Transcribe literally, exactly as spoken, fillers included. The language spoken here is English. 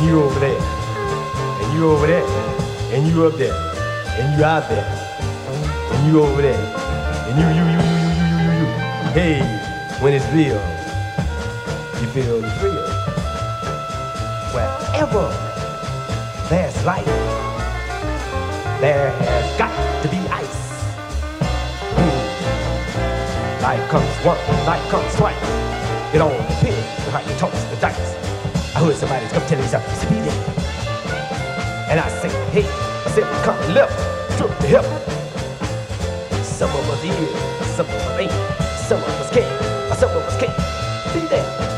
and you over there, and you over there, and you up there, and you out there, and you over there, and you, you, you, you, you, you, you, you. Hey, when it's real, you feel the thrill. Wherever there's life, there has got to be ice. Mm. Life comes once, life comes twice. It all depends on how you toss the dice. I heard somebody come tell me something, say, be there. And I say, hey, I said, come left, to the hip. Some of us is, some of us ain't, some of us can, some of us can't. Be there.